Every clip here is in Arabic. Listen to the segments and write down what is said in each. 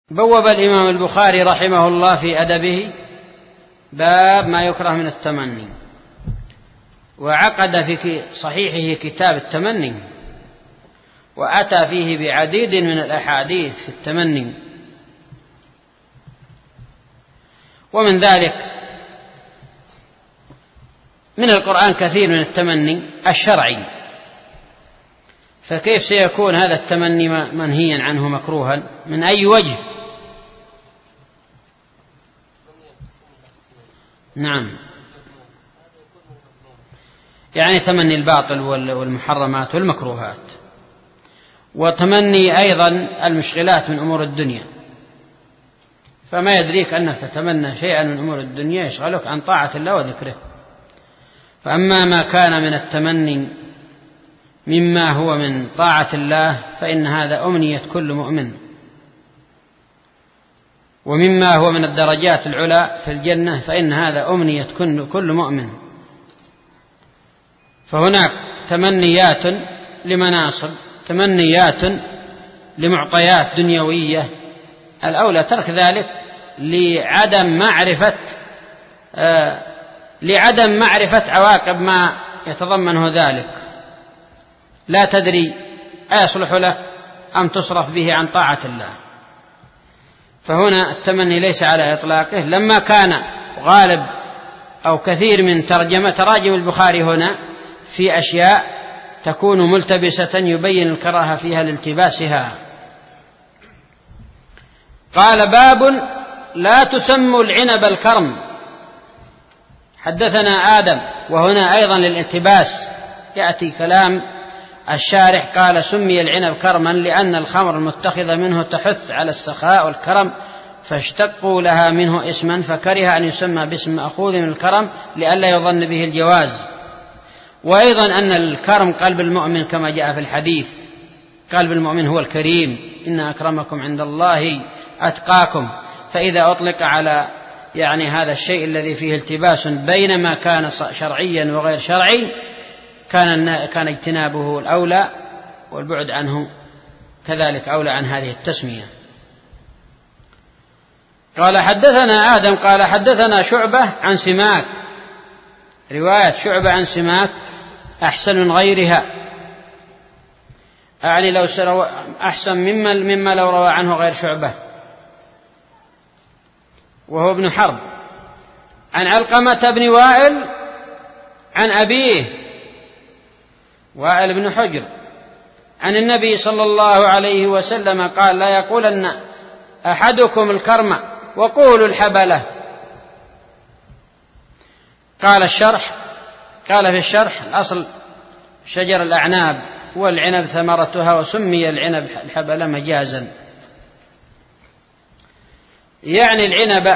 بوب الإمام البخاري رحمه الله في أدبه باب ما يكره من التمني، وعقد في صحيحه كتاب التمني، وأتى فيه بعديد من الأحاديث في التمني. ومن ذلك من القرآن كثير من التمني الشرعي، فكيف سيكون هذا التمني منهيا عنه مكروها؟ من أي وجه؟ نعم، يعني تمني الباطل والمحرمات والمكروهات، وتمني أيضا المشغلات من أمور الدنيا، فما يدريك أنك تتمنى شيئا من أمور الدنيا يشغلك عن طاعة الله وذكره. فأما ما كان من التمني مما هو من طاعة الله فإن هذا أمنية كل مؤمن، ومما هو من الدرجات العلى في الجنة فإن هذا أمنية كل مؤمن. فهناك تمنيات لمناصب، تمنيات لمعطيات دنيوية، الأولى ترك ذلك لعدم معرفة عواقب ما يتضمنه ذلك، لا تدري أيصلح لك أم تصرف به عن طاعة الله. فهنا التمني ليس على إطلاقه. لما كان غالب أو كثير من تراجم البخاري هنا في أشياء تكون ملتبسة يبين الكراهة فيها لالتباسها. قال باب لا تسموا العنب الكرم. حدثنا آدم، وهنا أيضا للالتباس يأتي كلام الشارح، قال سمي العنب كرما لأن الخمر المتخذة منه تحث على السخاء والكرم، فاشتقوا لها منه اسما، فكره أن يسمى باسم مأخوذ من الكرم لئلا يظن به الجواز. وأيضا أن الكرم قلب المؤمن كما جاء في الحديث، قلب المؤمن هو الكريم، إن أكرمكم عند الله أتقاكم. فإذا أطلق على هذا الشيء الذي فيه التباس بين ما كان شرعيا وغير شرعي كان اجتنابه الأولى، والبعد عنه كذلك أولى عن هذه التسمية. قال حدثنا آدم قال حدثنا شعبة عن سماك. رواية شعبة عن سماك أحسن من غيرها، يعني لو أحسن مما لو روى عنه غير شعبة، وهو ابن حرب، عن علقمة بن وائل عن أبيه وائل بن حجر عن النبي صلى الله عليه وسلم قال لا يقولن أحدكم الكرم وقولوا الحبلة. قال في الشرح الأصل شجر الأعناب والعنب ثمرتها، وسمي العنب الحبلة مجازا، يعني العنب.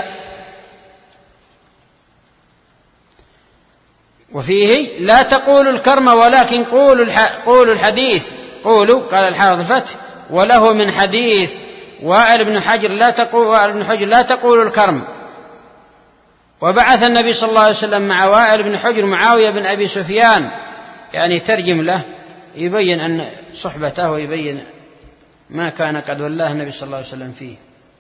وفيه لا تقولوا الكرم ولكن قولوا الحديث. قولوا قال الحافظ الفتح وله من حديث وائل بن حجر لا تقولوا الكرم. وبعث النبي صلى الله عليه وسلم مع وائل بن حجر معاوية بن أبي سفيان، يعني ترجم له يبين أن صحبته ويبين ما كان قد ولاه النبي صلى الله عليه وسلم فيه.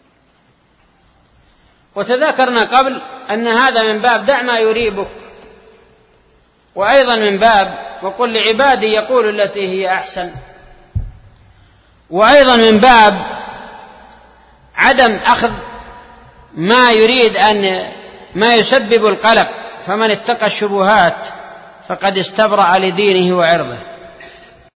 وتذاكرنا قبل أن هذا من باب دع ما يريبك، وأيضا من باب وقل لعبادي يقول التي هي أحسن، وأيضا من باب عدم أخذ ما يريد ما يسبب القلق، فمن اتقى الشبهات فقد استبرأ لدينه وعرضه.